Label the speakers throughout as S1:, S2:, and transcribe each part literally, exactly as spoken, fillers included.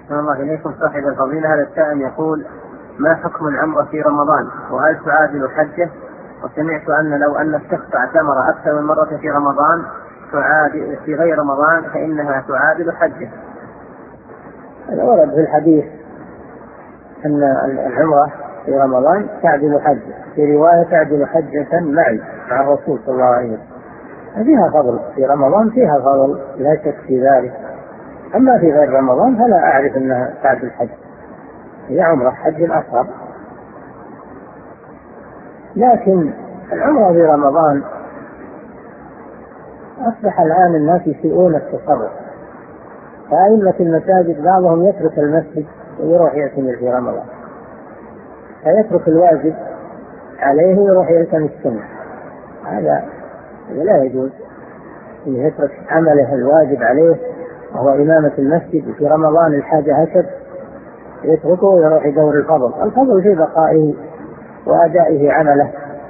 S1: أحسن الله إليكم صاحب الفضيلة. هذا السائل يقول: ما حكم العمرة في رمضان وهل تعادل حجه؟ وسمعت أن لو أن الشخص اعتمر أكثر من مرة في رمضان تعادل في غير رمضان فإنها تعادل حجه.
S2: ورد في الحديث أن العمرة في رمضان تعدل حجه، في رواية تعدل حجة معي مع الرسول صلى الله عليه وسلم. فيها فضل في رمضان، فيها فضل لا شك في ذلك. أما في غير رمضان فلا أعرف أنها تعدل حج، هي عمرة حج أصغر. لكن العمرة في رمضان أصبح الآن الناس يسيئون التصرف، فأئمة المساجد بعضهم يترك المسجد ويروح يعتمر في رمضان، فيترك الواجب عليه ويروح يلتمس السنة. هذا لا يجوز أن يترك عمله الواجب عليه وهو إمامة المسجد في رمضان الحاجة هكذا يتركه ويروح يدور الفضل. الفضل في بقائه وأدائه عمله.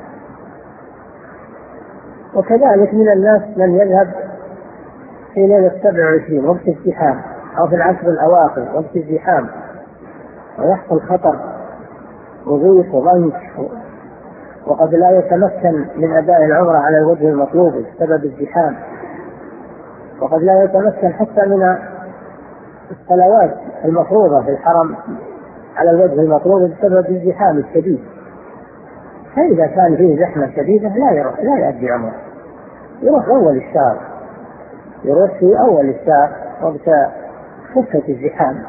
S2: وكذلك من الناس من يذهب في ليلة سبع وعشرين وقت الزحام أو في العشر الأواخر وقت الزحام ويحصل خطر وضيق وضنك، وقد لا يتمكن من أداء العمرة على الوجه المطلوب بسبب الزحام، وقد لا يتمكن حتى من الصلوات المفروضة في الحرم على الوجه المطلوب بسبب الزحام الشديد. فإذا كان فيه زحمة شديدة لا يروح لا يؤدي عمره، يروح أول الشهر، يروح في أول الشهر وقت خفة الزحام.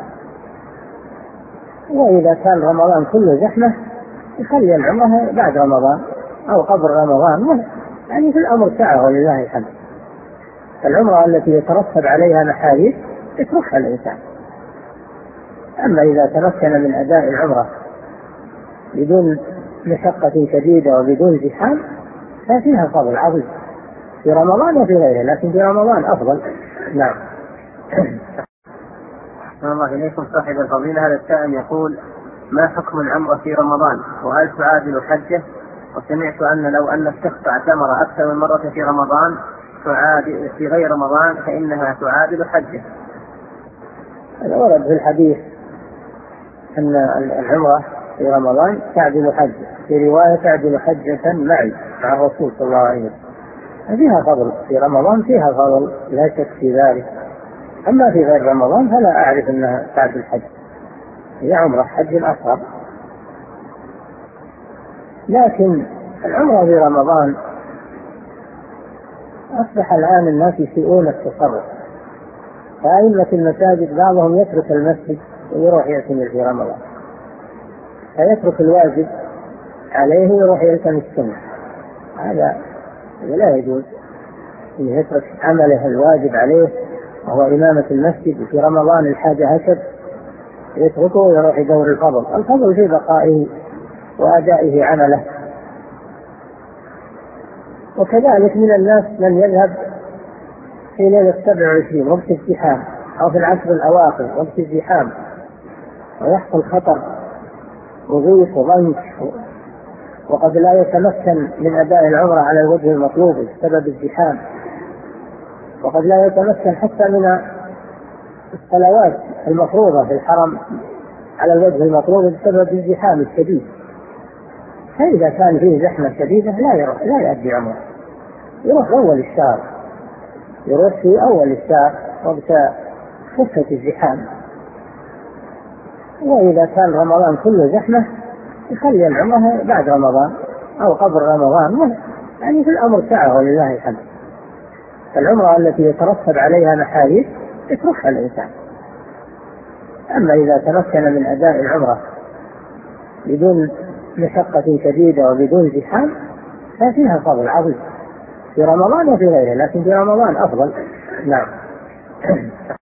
S2: وإذا كان رمضان كله زحمة يخلي العمرة بعد رمضان أو قبل رمضان، يعني في الأمر سعة ولله الحمد. العمرة التي يترتب عليها محاذير يتركها الإنسان. أما إذا تمكن من أداء العمرة بدون مشقة شديدة وبدون زحام ففيها فضل عظيم في رمضان وفي غيره، لكن في رمضان أفضل. نعم.
S1: أحسن الله إليكم صاحب الفضيلة. هذا السائل يقول: ما حكم العمرة في رمضان وهل تعادل حجه؟ وسمعت أن لو أن الشخص اعتمر أكثر من مرة في رمضان تعادل في غير رمضان فإنها تعادل حجه.
S2: ورد في الحديث أن العمرة في رمضان تعدل حجة، في رواية تعدل حجة معي مع الرسول صلى الله عليه وسلم. فيها فضل في رمضان، فيها فضل لا شك في ذلك. أما في غير رمضان فلا أعرف أنها تعدل حج، هي عمرة حج أصغر. لكن العمرة في رمضان أصبح الآن الناس يسيئون التصرف، فأئمة المساجد بعضهم يترك المسجد ويروح يعتمر في رمضان، فيترك الواجب عليه ويروح يلتمس السنة. هذا لا يجوز أن يترك عمله الواجب عليه وهو إمامة المسجد في رمضان الحاجة هكذا يتركه ويروح يدور الفضل. الفضل في بقائه وأدائه عمله. وكذلك من الناس من يذهب في ليلة سبع وعشرين وقت الزحام أو في العشر الأواخر وقت الزحام ويحصل خطر وضيق وضنك، وقد لا يتمكن من أداء العمرة على الوجه المطلوب بسبب الزحام، وقد لا يتمكن حتى من الصلوات المفروضة في الحرم على الوجه المطلوب بسبب الزحام الشديد. فإذا كان فيه زحمة شديدة لا يروح لا يؤدي عمره، يروح أول الشهر، يروح في أول الشهر وقت خفة الزحام. وإذا كان رمضان كله زحمة يخلي العمرة بعد رمضان أو قبل رمضان، يعني في الأمر سعة ولله الحمد. العمرة التي يترتب عليها محاذير يتركها الإنسان. أما إذا تمكن من أداء العمرة بدون مشقة شديدة وبدون زحام ففيها فضل عظيم في رمضان وفي غيره، لكن في رمضان أفضل. نعم.